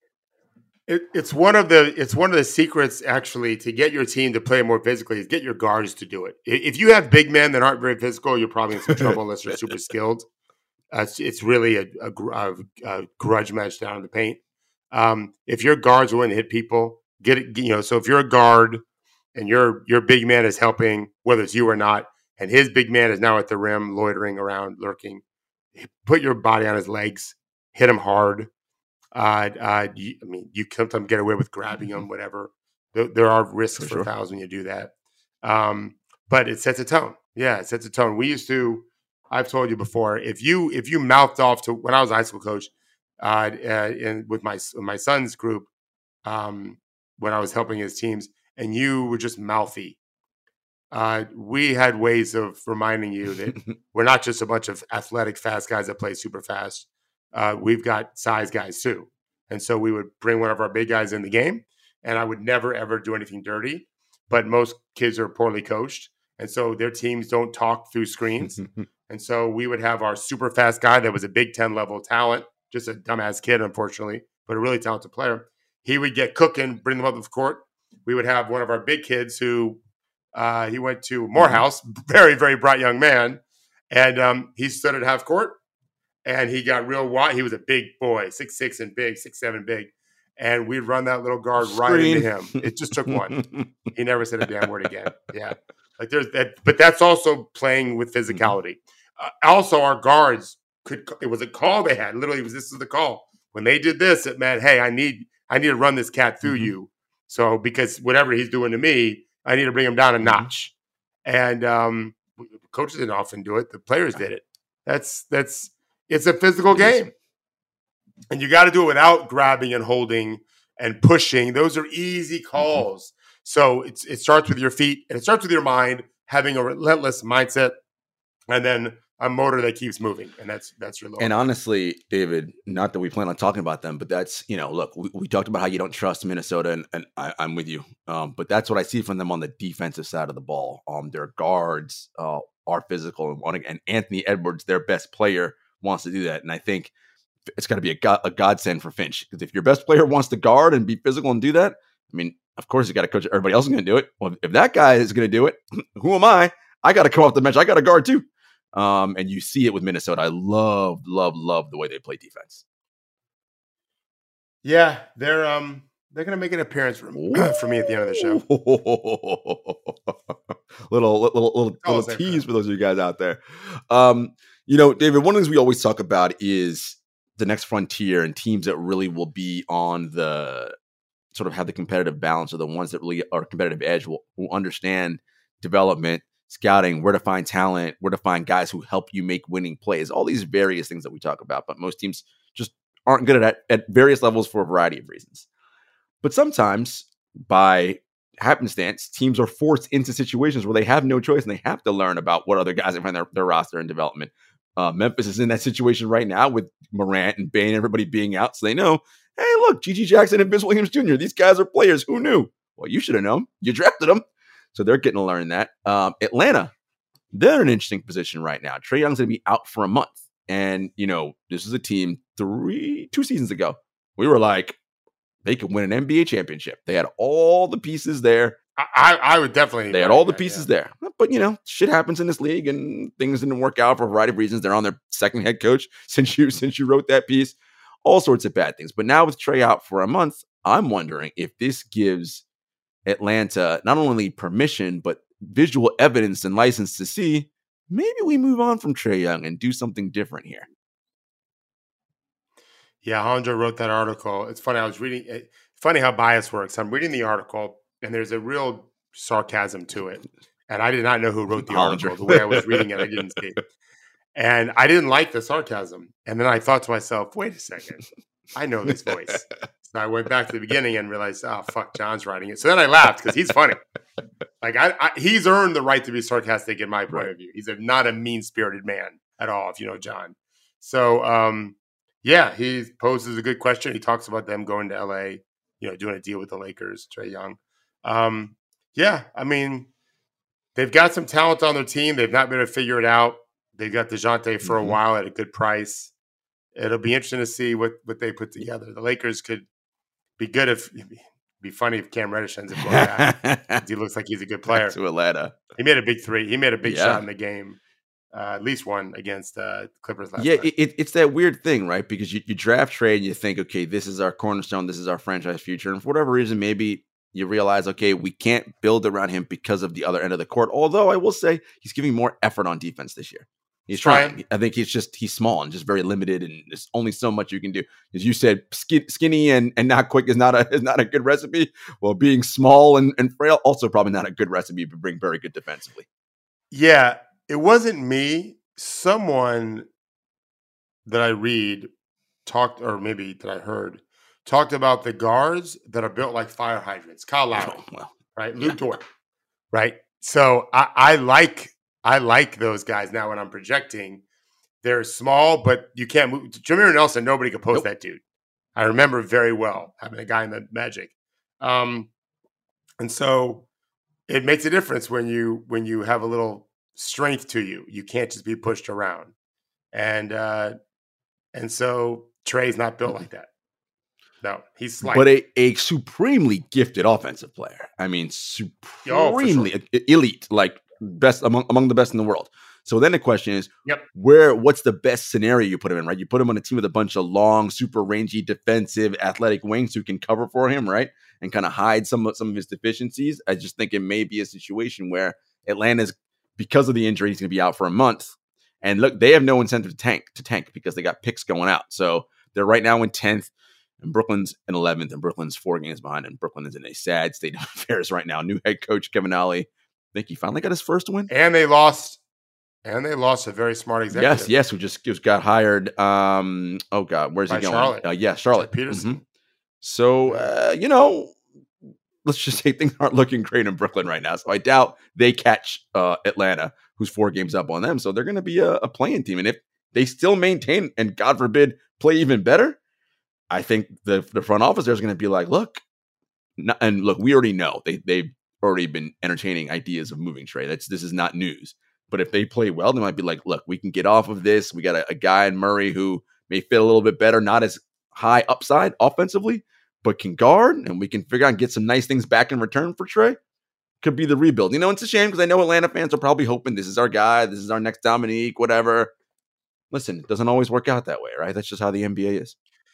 It, it's one of the it's one of the secrets, actually, to get your team to play more physically is get your guards to do it. If you have big men that aren't very physical, you're probably in some trouble unless you're super skilled. Uh, it's, it's really a, a, a, a grudge match down in the paint. Um, if your guards are willing to hit people, get it. You know, so if you're a guard and your your big man is helping, whether it's you or not, and his big man is now at the rim, loitering around, lurking, put your body on his legs, hit him hard. Uh, uh, you, I mean, you sometimes get away with grabbing them, whatever. There, there are risks for, for sure. fouls when you do that. Um, but it sets a tone. Yeah, it sets a tone. We used to, I've told you before, if you if you mouthed off to, when I was a high school coach, uh, uh, and with my my son's group, um, when I was helping his teams, and you were just mouthy, uh, we had ways of reminding you that we're not just a bunch of athletic, fast guys that play super fast. Uh, we've got size guys too. And so we would bring one of our big guys in the game, and I would never, ever do anything dirty. But most kids are poorly coached, and so their teams don't talk through screens. And so we would have our super fast guy that was a Big Ten level talent, just a dumbass kid, unfortunately, but a really talented player. He would get cooking, bring them up to the court. We would have one of our big kids who uh, he went to Morehouse, very, very bright young man, and um, he stood at half court. And he got real wide. He was a big boy, six six and big, six seven big. And we'd run that little guard Screen. right into him. It just took one. He never said a damn word again. Yeah, like there's that. But that's also playing with physicality. Uh, also, our guards could. It was a call they had. Literally, it was this is the call. When they did this, it meant, hey, I need I need to run this cat through mm-hmm. you. So because whatever he's doing to me, I need to bring him down a notch. And um, coaches didn't often do it. The players did it. That's that's. It's a physical game. And you got to do it without grabbing and holding and pushing. Those are easy calls. Mm-hmm. So it's, it starts with your feet and it starts with your mind, having a relentless mindset. And then a motor that keeps moving, and that's that's your lower. And back. honestly, David, not that we plan on talking about them, but that's, you know, look, we, we talked about how you don't trust Minnesota, and, and I, I'm with you. Um, but that's what I see from them on the defensive side of the ball. Um, their guards uh, are physical, and, want to, and Anthony Edwards, their best player, wants to do that. And I think it's got to be a, god, a godsend for Finch, because if your best player wants to guard and be physical and do that, I mean, of course you got to coach. Everybody else is going to do it. Well, if that guy is going to do it, who am I? I got to come off the bench. I got to guard too. Um, and you see it with Minnesota. I love, love, love the way they play defense. Yeah, they're um they're gonna make an appearance for, for me at the end of the show. little little little, little tease for those of you guys out there. Um, you know, David, one of the things we always talk about is the next frontier and teams that really will be on the sort of have the competitive balance, or the ones that really are competitive edge, will, will understand development, scouting, where to find talent, where to find guys who help you make winning plays, all these various things that we talk about. But most teams just aren't good at at various levels for a variety of reasons. But sometimes, by happenstance, teams are forced into situations where they have no choice and they have to learn about what other guys are in their, their roster and development. Uh, Memphis is in that situation right now with Morant and Bane, everybody being out. So they know, hey, look, G G Jackson and Vince Williams Junior, these guys are players. Who knew? Well, you should have known. You drafted them. So they're getting to learn that. Um, Atlanta, they're in an interesting position right now. Trae Young's going to be out for a month. And, you know, this is a team three, two seasons ago. We were like, they could win an N B A championship. They had all the pieces there. I, I would definitely. They had all the pieces that, yeah. there. But, you know, shit happens in this league and things didn't work out for a variety of reasons. They're on their second head coach since you since you wrote that piece. All sorts of bad things. But now with Trae out for a month, I'm wondering if this gives Atlanta not only permission, but visual evidence and license to see, maybe we move on from Trae Young and do something different here. Yeah, Alejandro wrote that article. It's funny. I was reading it. Funny how bias works. I'm reading the article, and there's a real sarcasm to it. And I did not know who wrote the article. The way I was reading it, I didn't see it. And I didn't like the sarcasm. And then I thought to myself, wait a second. I know this voice. So I went back to the beginning and realized, oh, fuck, John's writing it. So then I laughed because he's funny. Like, I, I, he's earned the right to be sarcastic in my point right. of view. He's a, not a mean-spirited man at all, if you know John. So, um, yeah, he poses a good question. He talks about them going to L A, you know, doing a deal with the Lakers, Trae Young. Um, yeah, I mean, they've got some talent on their team. They've not been able to figure it out. They've got DeJounte for mm-hmm. a while at a good price. It'll be interesting to see what, what they put together. The Lakers could be good if it'd be funny if Cam Reddish ends up going back. He looks like he's a good player. To Atlanta. He made a big three. He made a big yeah. shot in the game. Uh, at least one against uh, Clippers last yeah, night. It, it's that weird thing, right? Because you, you draft Trae and you think, okay, this is our cornerstone, this is our franchise future. And for whatever reason, maybe you realize, okay, we can't build around him because of the other end of the court. Although I will say he's giving more effort on defense this year. He's trying. trying. I think he's just, he's small and just very limited, and there's only so much you can do. As you said, skin, skinny and, and not quick is not a is not a good recipe. Well, being small and, and frail, also probably not a good recipe to bring very good defensively. Yeah, it wasn't me. Someone that I read talked, or maybe that I heard, talked about the guards that are built like fire hydrants. Kyle Lowry, oh, well, right? Luke yeah. Dort, right? So I, I like I like those guys now when I'm projecting. They're small, but you can't move. Jameer Nelson, nobody could post nope. that dude. I remember very well having a guy in the Magic. Um, and so it makes a difference when you when you have a little strength to you. You can't just be pushed around. And uh, and so Trae's not built like that. No, he's slight. But a, a supremely gifted offensive player. I mean, supremely oh, sure. elite, like best among among the best in the world. So then the question is, yep. where? What's the best scenario you put him in, right? You put him on a team with a bunch of long, super rangy, defensive, athletic wings who can cover for him, right? And kind of hide some of, some of his deficiencies. I just think it may be a situation where Atlanta's, because of the injury, he's going to be out for a month. And look, they have no incentive to tank to tank because they got picks going out. So they're right now in tenth, and Brooklyn's in eleventh, and Brooklyn's four games behind, and Brooklyn is in a sad state of affairs right now. New head coach Kevin Ollie, I think he finally got his first win. And they lost, and they lost a very smart executive. Yes, yes, who just, just got hired. Um, oh God, where's By he going? Charlotte. Uh, yeah, Charlotte Peterson. Mm-hmm. So uh, you know, let's just say things aren't looking great in Brooklyn right now. So I doubt they catch uh, Atlanta, who's four games up on them. So they're going to be a, a playing team. And if they still maintain and God forbid play even better, I think the, the front office there is going to be like, look, no, and look, we already know they, they've already been entertaining ideas of moving Trae. That's, this is not news. But if they play well, they might be like, look, we can get off of this. We got a, a guy in Murray who may fit a little bit better, not as high upside offensively, but can guard, and we can figure out and get some nice things back in return for Trae. Could be the rebuild. You know, it's a shame because I know Atlanta fans are probably hoping this is our guy, this is our next Dominique, whatever. Listen, it doesn't always work out that way, right? That's just how the N B A is.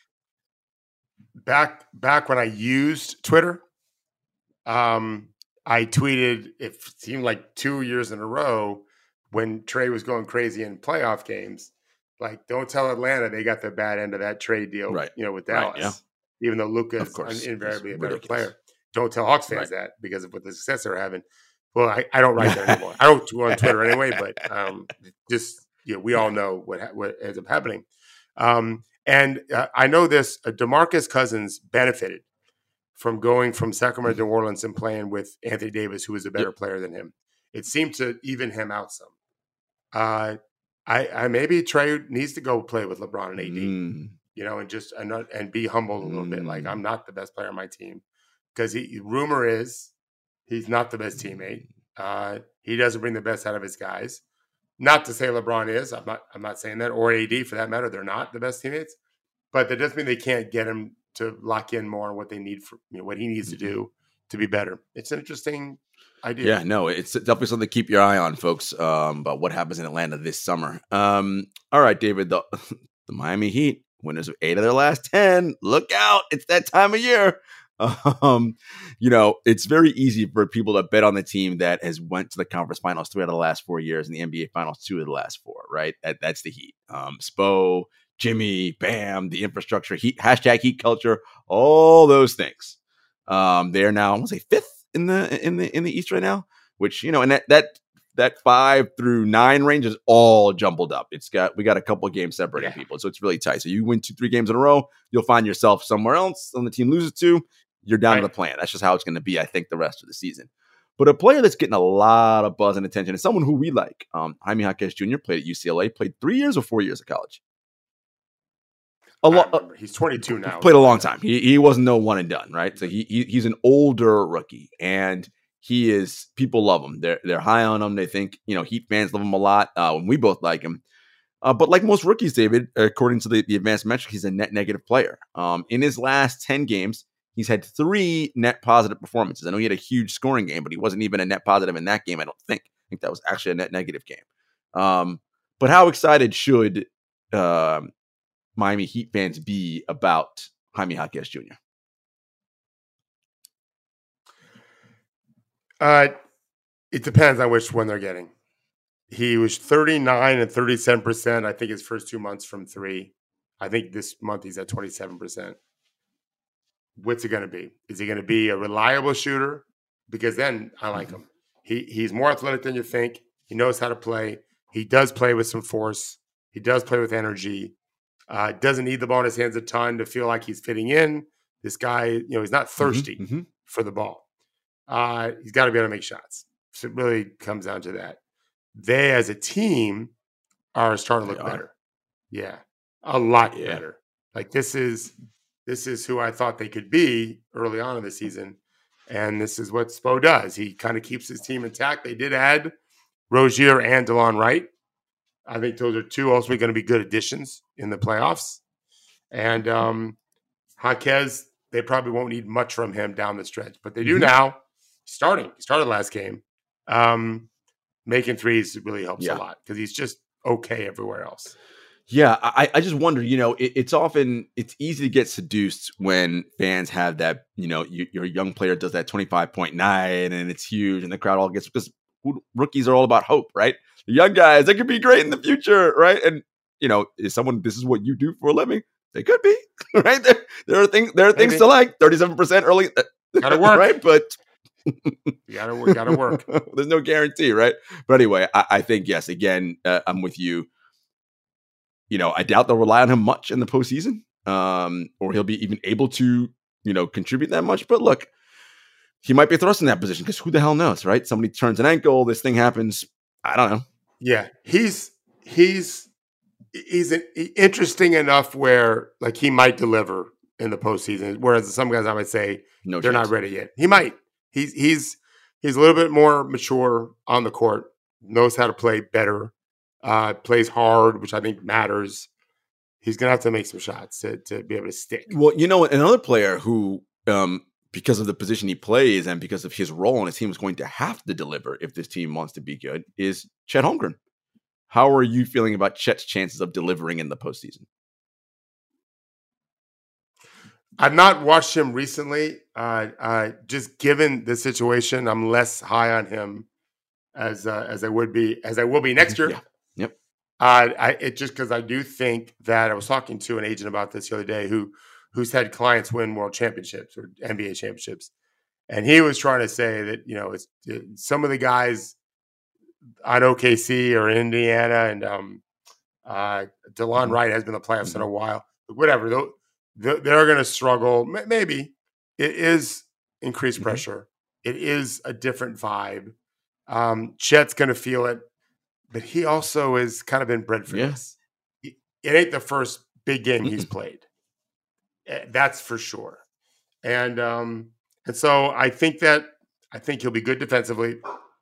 Back back when I used Twitter, um, I tweeted, it seemed like two years in a row, when Trae was going crazy in playoff games, like, don't tell Atlanta they got the bad end of that trade deal, right. you know, with Dallas. Right, yeah. Even though Luka is invariably a better ridiculous. player. Don't tell Hawks fans right. that because of what the success they're having. Well, I, I don't write there anymore. I don't do on Twitter anyway, but um, just, you know, we all know what, what ends up happening. Um, and uh, I know this, uh, DeMarcus Cousins benefited from going from Sacramento to New Orleans and playing with Anthony Davis, who was a better yep. player than him. It seemed to even him out some. Uh, I, I maybe Trae needs to go play with LeBron and A D, mm. you know, and just and, not, and be humbled a little mm. bit. Like, I'm not the best player on my team because he rumor is he's not the best teammate. Uh, he doesn't bring the best out of his guys. Not to say LeBron is. I'm not. I'm not saying that, or A D for that matter. They're not the best teammates, but that doesn't mean they can't get him to lock in more on what they need for, you know, what he needs to do to be better. It's an interesting idea. Yeah, no, it's definitely something to keep your eye on, folks, um, about what happens in Atlanta this summer. Um, all right, David, the, the Miami Heat, winners of eight of their last ten. Look out. It's that time of year. Um, you know, it's very easy for people to bet on the team that has went to the conference finals three out of the last four years and the N B A finals two of the last four, right? That, that's the Heat. Um, Spo, Jimmy, Bam, the infrastructure, Heat, hashtag Heat culture, all those things. Um, they are now, I want to say fifth in the in the in the East right now, which, you know, and that that that five through nine range is all jumbled up. It's got we got a couple of games separating yeah. people, so it's really tight. So you win two, three games in a row, you'll find yourself somewhere else. And the team loses two, you're down right. to the plan. That's just how it's going to be, I think, the rest of the season. But a player that's getting a lot of buzz and attention is someone who we like. Um, Jaime Jaquez Junior played at U C L A, played three years or four years of college. A lo- uh, he's twenty-two now. Played a long time. He he wasn't no one and done, right? So he, he he's an older rookie, and he is. People love him. They're they're high on him. They think, you know, Heat fans love him a lot. Uh, and we both like him. Uh, but like most rookies, David, according to the, the advanced metrics, he's a net negative player. Um, in his last ten games, he's had three net positive performances. I know he had a huge scoring game, but he wasn't even a net positive in that game. I don't think. I think that was actually a net negative game. Um, but how excited should um, Miami Heat fans be about Jaime Jaquez Junior? Uh, it depends on which one they're getting. He was thirty-nine and thirty-seven percent, I think, his first two months from three. I think this month he's at twenty-seven percent. What's it going to be? Is he going to be a reliable shooter? Because then I like him. He He's more athletic than you think. He knows how to play. He does play with some force. He does play with energy. Uh, doesn't need the ball in his hands a ton to feel like he's fitting in. This guy, you know, he's not thirsty mm-hmm. for the ball. Uh, he's got to be able to make shots. So it really comes down to that. They, as a team, are starting to look better. Yeah, a lot yeah. better. Like this is this is who I thought they could be early on in the season, and this is what Spo does. He kind of keeps his team intact. They did add Rozier and DeLon Wright. I think those are two also going to be good additions in the playoffs. And um, Jaquez, they probably won't need much from him down the stretch, but they do mm-hmm. now. Starting, he started last game. Um, making threes really helps yeah. a lot because he's just okay everywhere else. Yeah, I, I just wonder, you know, it, it's often, it's easy to get seduced when fans have that, you know, you, your young player does that twenty-five point nine and it's huge and the crowd all gets, because rookies are all about hope, right? The young guys, they could be great in the future, right? And, you know, is someone, this is what you do for a living? They could be, right? There, there are things, there are Maybe. things to like, thirty-seven percent early. Gotta work. Right? But you gotta work. Gotta work. There's no guarantee, right? But anyway, I, I think yes. Again, uh, I'm with you. You know, I doubt they'll rely on him much in the postseason, um, or he'll be even able to, you know, contribute that much. But look, he might be thrust in that position because who the hell knows, right? Somebody turns an ankle, this thing happens. I don't know. Yeah, he's he's he's an, interesting enough where like he might deliver in the postseason. Whereas some guys I might say No they're not chance. ready yet. He might. He's he's he's a little bit more mature on the court. Knows how to play better. Uh, plays hard, which I think matters. He's gonna have to make some shots to to be able to stick. Well, you know, another player who, um, because of the position he plays and because of his role on his team, is going to have to deliver if this team wants to be good is Chet Holmgren. How are you feeling about Chet's chances of delivering in the postseason? I've not watched him recently. Uh, uh, just given the situation, I'm less high on him as uh, as I would be as I will be next year. Yeah. Yep. Uh, I it just because I do think that I was talking to an agent about this the other day who who's had clients win world championships or N B A championships, and he was trying to say that you know it's it, some of the guys on O K C or Indiana and um, uh, DeLon Mhm. Wright has been in the playoffs Mhm. in a while. Whatever, they'll, they're, they're going to struggle. Maybe it is increased Mhm. pressure. It is a different vibe. Um, Chet's going to feel it, but he also has kind of been bred for Yeah. this. It ain't the first big game he's Mm-mm. played. Eh, That's for sure. And um, and so I think that I think he'll be good defensively.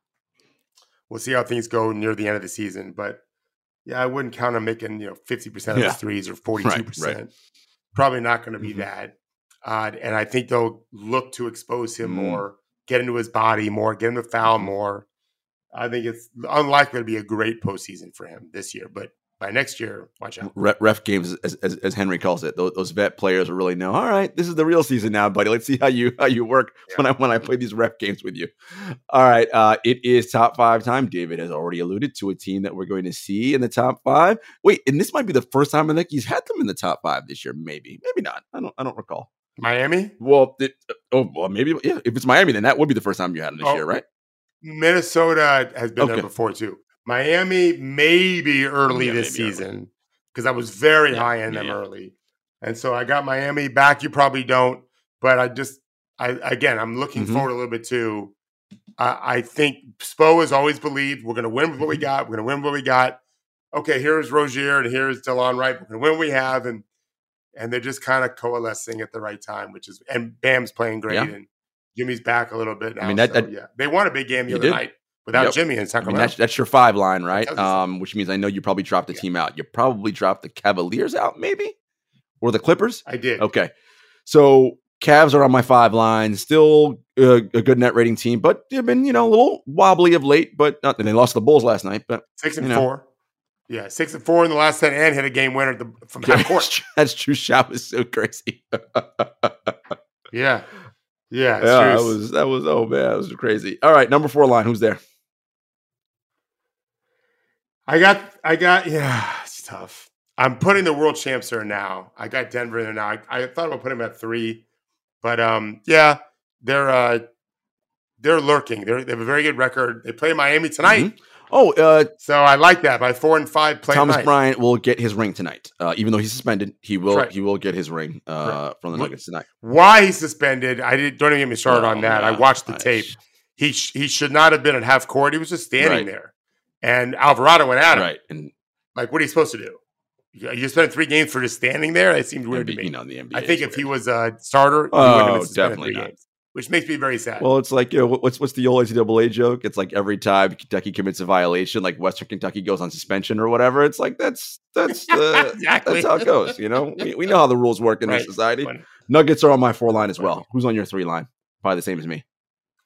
We'll see how things go near the end of the season, but yeah, I wouldn't count on making you know fifty percent of Yeah. his threes or forty-two Right. percent. Right. Probably not going to be Mhm. that. Uh, and I think they'll look to expose him Mm. more, get into his body more, get him to foul Mhm. more. I think it's unlikely to be a great postseason for him this year, but by next year, watch out. Re- Ref games, as, as, as Henry calls it, those, those vet players will really know. All right, this is the real season now, buddy. Let's see how you how you work Yeah. when I when I play these ref games with you. All right, uh, it is top five time. David has already alluded to a team that we're going to see in the top five. Wait, and this might be the first time I think he's had them in the top five this year. Maybe, maybe not. I don't I don't recall. Miami? Well, it, oh well, maybe yeah. If it's Miami, then that would be the first time you had them this Oh, year, right? Minnesota has been Okay. there before too. Miami maybe early Yeah, this maybe early. season because I was very Yeah, high in yeah, them yeah. early, and so I got Miami back. You probably don't, but I just I again I'm looking Mhm. forward a little bit too. I, I think Spo has always believed we're going to win with what we Mhm. got. We're going to win what we got. Okay, here's Rozier and here's DeLon Wright. We're going to win what we have, and and they're just kind of coalescing at the right time, which is and Bam's playing great, Yeah. and Jimmy's back a little bit now. I mean, that- so that- yeah, they won a big game the You other did. night without Yep. Jimmy in I mean, Sacramento. that's that's your five line, right? tells you Um, which means I know you probably dropped the Yeah. team out. You probably dropped the Cavaliers out, maybe, or the Clippers. I did. Okay, so Cavs are on my five line. Still a, a good net rating team, but they've been you know a little wobbly of late. But not that they lost to the Bulls last night. But Six and you know. four. Yeah, six and four in the last ten, and hit a game winner at the, from yeah, half court. that's, that's true. Shot was so crazy. Yeah, yeah, it's Yeah, that true. was that was oh man, that was crazy. All right, number four line. Who's there? I got, I got, yeah, it's tough. I'm putting the world champs there now. I got Denver there now. I, I thought about putting them at three, but um, yeah, they're uh, they're lurking. They're, they have a very good record. They play Miami tonight, Mhm. Oh, uh, so I like that. By four and five, play Thomas tonight. Bryant will get his ring tonight. Uh, even though he's suspended, he will Right. he will get his ring uh, Right. from the What- Nuggets tonight. Why he's suspended? I didn't. Don't even get me started Oh, on that. I man. watched the I- tape. He sh- he should not have been at half court. He was just standing Right. there, and Alvarado went at him. Right, and Like, what are you supposed to do? You you spent three games for just standing there? It seemed weird N B A, to me. you know the N B A. I think is if he weird. was a starter, he Oh, wouldn't have been suspended definitely three not. games, which makes me very sad. Well, it's like you know what's what's the old N C double A joke? It's like every time Kentucky commits a violation, like Western Kentucky goes on suspension or whatever. It's like that's that's the exactly. that's how it goes. You know, we, we know how the rules work in Right. this society. Funny. Nuggets are on my four line as Funny. well. Who's on your three line? Probably the same as me.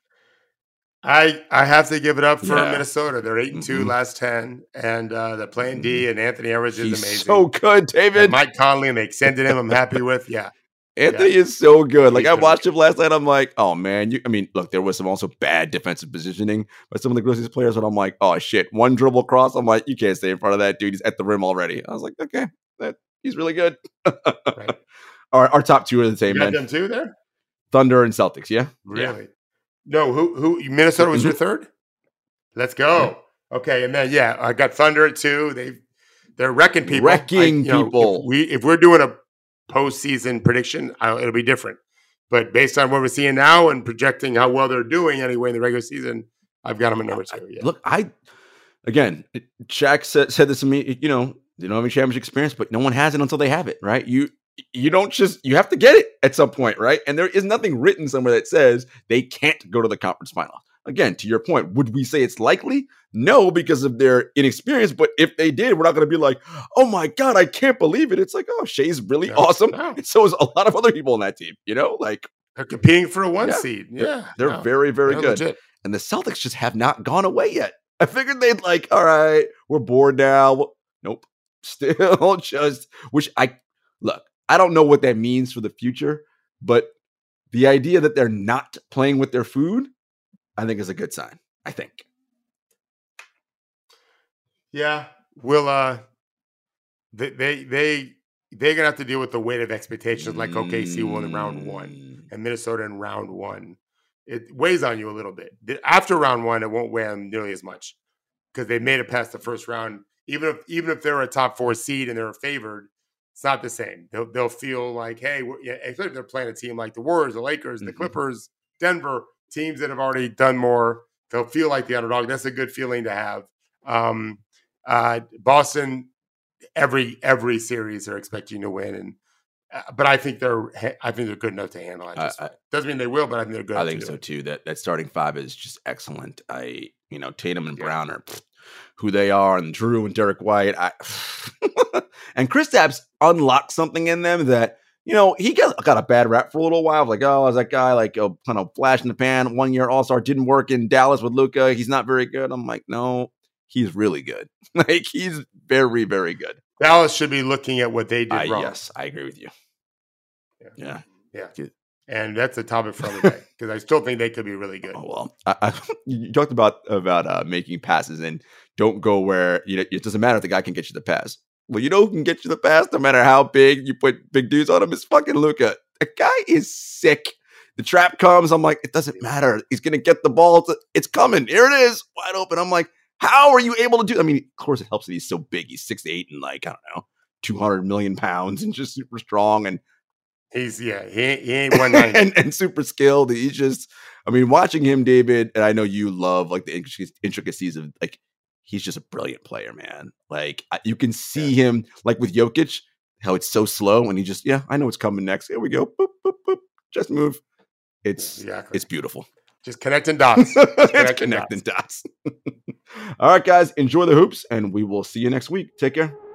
I I have to give it up for Yeah. Minnesota. They're eight and two Mhm. last ten, and uh, they're playing D. And Anthony Edwards is He's amazing. so good, David. And Mike Conley, and they extended him. I'm happy with. Yeah, Anthony is so good. Like He's I really watched him last night. I'm like, oh man. You, I mean, look, there was some also bad defensive positioning by some of the Grizzlies players, but I'm like, oh shit, one dribble cross. I'm like, you can't stay in front of that dude. He's at the rim already. I was like, okay, that he's really good. right. our, our top two are the You same, got man. them too there. Thunder and Celtics. Yeah, Really? No. Who who? Minnesota was your third. Let's go. Okay, and then yeah, I got Thunder at two. They they're wrecking people. Wrecking I- you know, people. If we if we're doing a postseason prediction, I, it'll be different. But based on what we're seeing now and projecting how well they're doing anyway in the regular season, I've got them at number two. Yeah. Look, I again, Shaq said, said this to me, you know, they don't have any championship experience, but no one has it until they have it, right? You you don't just, you have to get it at some point, right? And there is nothing written somewhere that says they can't go to the conference final. Again, to your point, would we say it's likely? No, because of their inexperience. But if they did, we're not going to be like, oh my God, I can't believe it. It's like, oh, Shai's really Yeah. awesome. No. And so is a lot of other people on that team, you know, like They're competing for a one Yeah. seed. they're, Yeah. they're no, very, very they're good. legit. And the Celtics just have not gone away yet. I figured they'd like, all right, we're bored now. Well, nope. Still just, which I, look, I don't know what that means for the future, but the idea that they're not playing with their food, I think is a good sign. I think. Yeah. Will uh they they they they're gonna have to deal with the weight of expectations like O K C won in round one Mm. and Minnesota in round one. It weighs on you a little bit. The- After round one, it won't weigh on nearly as much because they made it past the first round. Even if even if they're a top four seed and they're favored, it's not the same. They'll they'll feel like, hey, we're, yeah, especially if they're playing a team like the Warriors, the Lakers, the Mhm. Clippers, Denver, teams that have already done more. They'll feel like the underdog. That's a good feeling to have. Um, uh, Boston, every every series they're expecting to win, and uh, but I think they're I think they're good enough to handle it. I- Just I- doesn't mean they will, but I think they're good. I enough think to do so it. too. That that starting five is just excellent. I, you know, Tatum and Yeah. Brown are pfft, who they are, and Drew and Derek White. I, and Kristaps unlocked something in them that, you know, he got, got a bad rap for a little while. Like, oh, is that guy like a kind of flash in the pan? One year All Star, didn't work in Dallas with Luka. He's not very good. I'm like, no, he's really good. Like, he's very, very good. Dallas should be looking at what they did I, wrong. yes, I agree with you. Yeah. Yeah. Yeah. Good. And that's a topic for another day because I still think they could be really good. Oh well, I, I, you talked about about uh, making passes and don't go where, you know, it doesn't matter if the guy can get you the pass. Well, you know who can get you the pass no matter how big you put big dudes on him? It's fucking Luka. The guy is sick. The trap comes. I'm like, it doesn't matter. He's gonna get the ball. It's, it's coming. Here it is, wide open. I'm like, how are you able to do? I mean, of course, it helps that he's so big. He's six to eight and like I don't know, two hundred million pounds and just super strong and. He's yeah, he ain't, he ain't one ninety. and, and super skilled. He's just, I mean, watching him, David, and I know you love like the intricacies of like, he's just a brilliant player, man. Like you can see yeah. him like with Jokic, how it's so slow and he just, yeah, I know what's coming next. Here we go. Boop, boop, boop. Just move. It's, exactly. It's beautiful. Just connecting dots. It's connecting, connecting dots. dots. All right, guys, enjoy the hoops and we will see you next week. Take care.